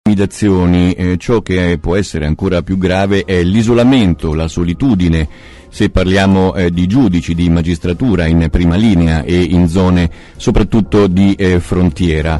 intimidazioni, ciò che può essere ancora più grave è l'isolamento, la solitudine, se parliamo di giudici, di magistratura in prima linea e in zone soprattutto di frontiera.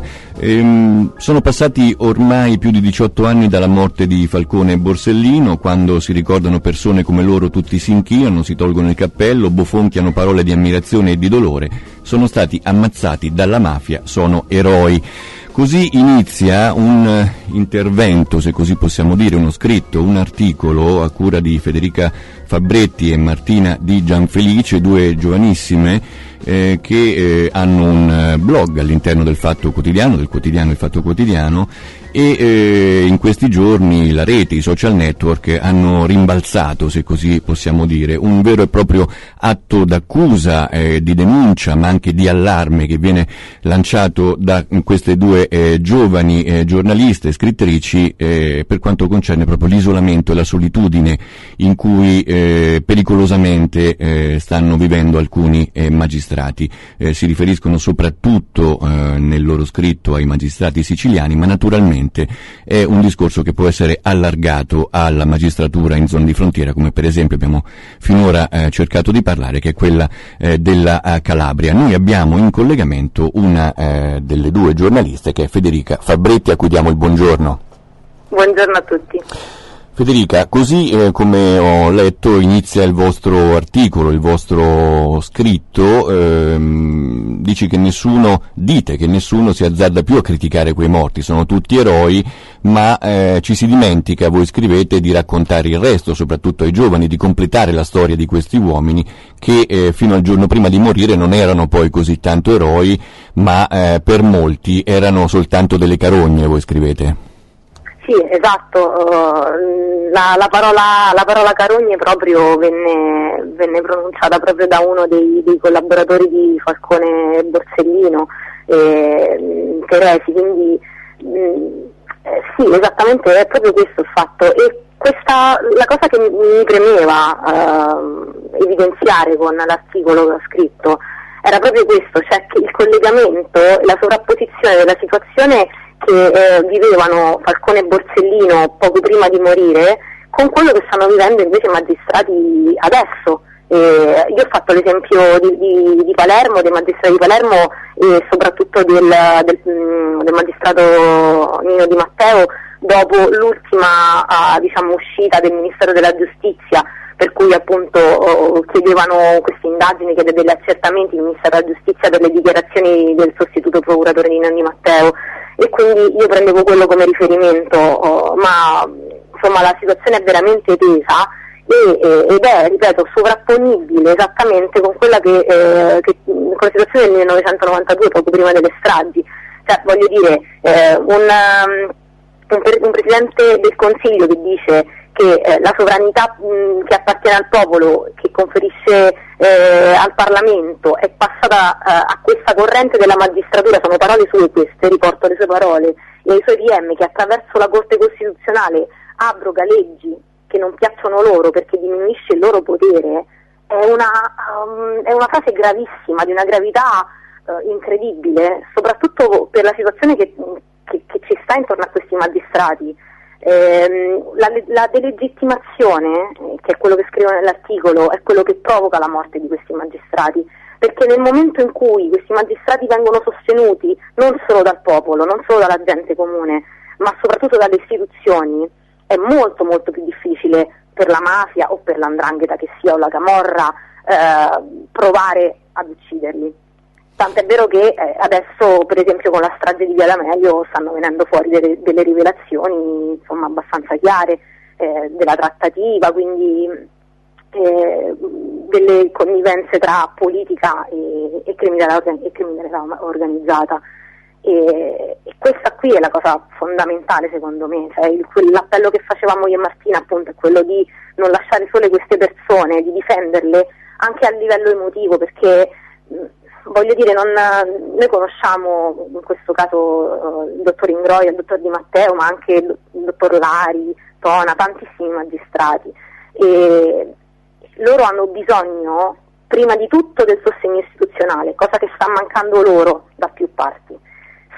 Sono passati ormai più di 18 anni dalla morte di Falcone e Borsellino. Quando si ricordano persone come loro tutti si inchinano, si tolgono il cappello, bofonchiano parole di ammirazione e di dolore. Sono stati ammazzati dalla mafia, sono eroi. Così inizia un intervento, se così possiamo dire, uno scritto, un articolo a cura di Federica Fabretti e Martina Di Gianfelice, due giovanissime che hanno un blog all'interno del Fatto Quotidiano, del quotidiano Il Fatto Quotidiano, e in questi giorni la rete, i social network hanno rimbalzato, se così possiamo dire, un vero e proprio atto d'accusa, di denuncia, ma anche di allarme che viene lanciato da queste due giovani giornaliste, scrittrici, per quanto concerne proprio l'isolamento e la solitudine in cui pericolosamente stanno vivendo alcuni magistrati. Si riferiscono soprattutto nel loro scritto ai magistrati siciliani, ma naturalmente è un discorso che può essere allargato alla magistratura in zone di frontiera, come per esempio abbiamo finora cercato di parlare, che è quella della Calabria. Noi abbiamo in collegamento una delle due giornaliste, che è Federica Fabretti, a cui diamo il buongiorno. Buongiorno a tutti. Federica, così come ho letto inizia il vostro articolo, il vostro scritto, dite che nessuno si azzarda più a criticare quei morti, sono tutti eroi, ma ci si dimentica, voi scrivete, di raccontare il resto, soprattutto ai giovani, di completare la storia di questi uomini che fino al giorno prima di morire non erano poi così tanto eroi, ma per molti erano soltanto delle carogne, voi scrivete. Sì, esatto, la parola carogne proprio venne pronunciata proprio da uno dei collaboratori di Falcone e Borsellino, Teresi, quindi sì, esattamente, è proprio questo il fatto, e la cosa che mi premeva evidenziare con l'articolo che ho scritto era proprio questo, cioè che il collegamento e la sovrapposizione della situazione che vivevano Falcone e Borsellino poco prima di morire con quello che stanno vivendo invece i magistrati adesso. Io ho fatto l'esempio di Palermo, dei magistrati di Palermo e soprattutto del magistrato Nino Di Matteo dopo l'ultima uscita del Ministero della Giustizia, per cui appunto chiedevano queste indagini, chiede degli accertamenti il Ministero della Giustizia per le dichiarazioni del sostituto procuratore Nino Di Matteo, e quindi io prendevo quello come riferimento, ma insomma la situazione è veramente tesa ed è, ripeto, sovrapponibile esattamente con quella con la situazione del 1992, poco prima delle stragi. Cioè, voglio dire, un Presidente del Consiglio che dice che la sovranità che appartiene al popolo, che conferisce al Parlamento, è passata a questa corrente della magistratura, sono parole sue queste, riporto le sue parole, e ai suoi PM, che attraverso la Corte Costituzionale abroga leggi che non piacciono loro perché diminuisce il loro potere, è una frase gravissima, di una gravità incredibile, soprattutto per la situazione che ci sta intorno a questi magistrati. La delegittimazione, che è quello che scrivo nell'articolo, è quello che provoca la morte di questi magistrati, perché nel momento in cui questi magistrati vengono sostenuti non solo dal popolo, non solo dalla gente comune, ma soprattutto dalle istituzioni, è molto molto più difficile per la mafia o per l''ndrangheta che sia, o la camorra, provare ad ucciderli. Tant'è vero che adesso, per esempio, con la strage di Via D'Amelio stanno venendo fuori delle rivelazioni, insomma, abbastanza chiare della trattativa, quindi delle connivenze tra politica e criminalità organizzata. E questa qui è la cosa fondamentale, secondo me, cioè l'appello che facevamo io e Martina, appunto, è quello di non lasciare sole queste persone, di difenderle anche a livello emotivo, perché voglio dire, noi conosciamo in questo caso il dottor Ingroia, il dottor Di Matteo, ma anche il dottor Lari, Tona, tantissimi magistrati, e loro hanno bisogno prima di tutto del sostegno istituzionale, cosa che sta mancando loro da più parti.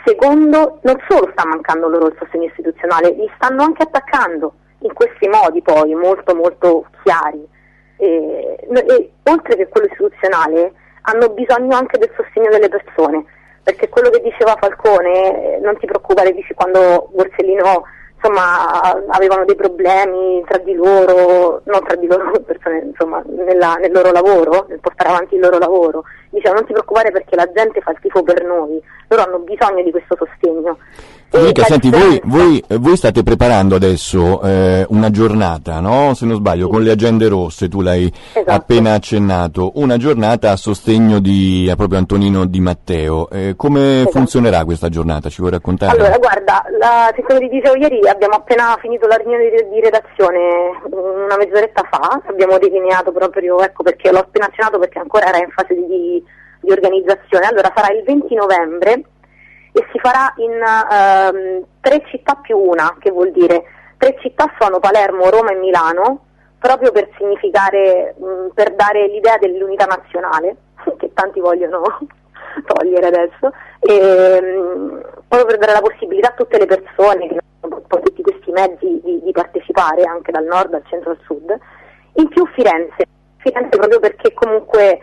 secondo, non solo sta mancando loro il sostegno istituzionale, li stanno anche attaccando in questi modi poi molto molto chiari. E oltre che quello istituzionale hanno bisogno anche del sostegno delle persone, perché quello che diceva Falcone, non ti preoccupare, dici, quando Borsellino insomma avevano dei problemi tra di loro, non tra di loro persone, insomma nel loro lavoro, nel portare avanti il loro lavoro, diceva non ti preoccupare perché la gente fa il tifo per noi, loro hanno bisogno di questo sostegno. Federica, senti, voi state preparando adesso una giornata, no? Se non sbaglio, sì, con le agende rosse, tu l'hai appena accennato, una giornata a sostegno di proprio Antonino Di Matteo. Come funzionerà questa giornata? Ci vuoi raccontare? Allora, guarda, come ti dicevo ieri, abbiamo appena finito la riunione di redazione una mezz'oretta fa, abbiamo delineato proprio, ecco perché l'ho appena accennato, perché ancora era in fase di organizzazione. Allora, sarà il 20 novembre e si farà in 3 città più una, che vuol dire 3 città sono Palermo, Roma e Milano, proprio per significare, per dare l'idea dell'unità nazionale, che tanti vogliono togliere adesso, e proprio per dare la possibilità a tutte le persone, che hanno tutti questi mezzi, di partecipare anche dal nord, dal centro, al sud. In più Firenze proprio perché comunque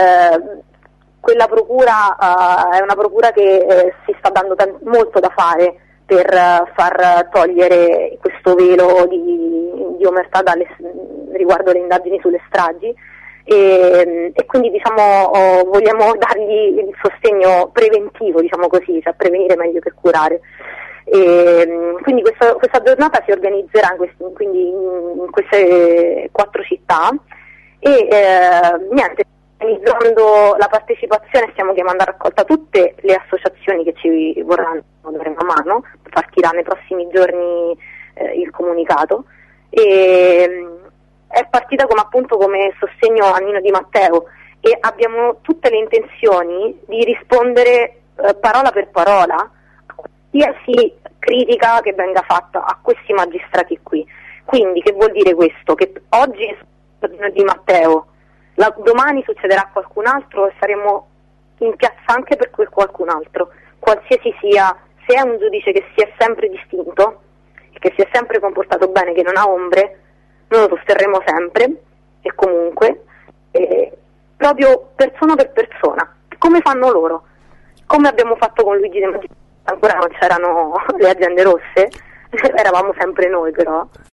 quella procura è una procura che si sta dando molto da fare per far togliere questo velo di omertà riguardo le indagini sulle stragi, e quindi diciamo vogliamo dargli il sostegno preventivo, diciamo così, cioè prevenire meglio che curare. Quindi questa giornata si organizzerà in queste 4 città e niente, organizzando la partecipazione stiamo chiamando a raccolta tutte le associazioni che ci vorranno dare una mano, partirà nei prossimi giorni il comunicato, e è partita come sostegno a Nino Di Matteo, e abbiamo tutte le intenzioni di rispondere parola per parola a qualsiasi critica che venga fatta a questi magistrati qui. Quindi che vuol dire questo? Che oggi è Nino Di Matteo, domani succederà a qualcun altro e saremo in piazza anche per quel qualcun altro, qualsiasi sia, se è un giudice che si è sempre distinto, che si è sempre comportato bene, che non ha ombre, noi lo sosterremo sempre e comunque, proprio persona per persona, come fanno loro, come abbiamo fatto con Luigi De Magistris, ancora non c'erano le agende rosse, eravamo sempre noi però.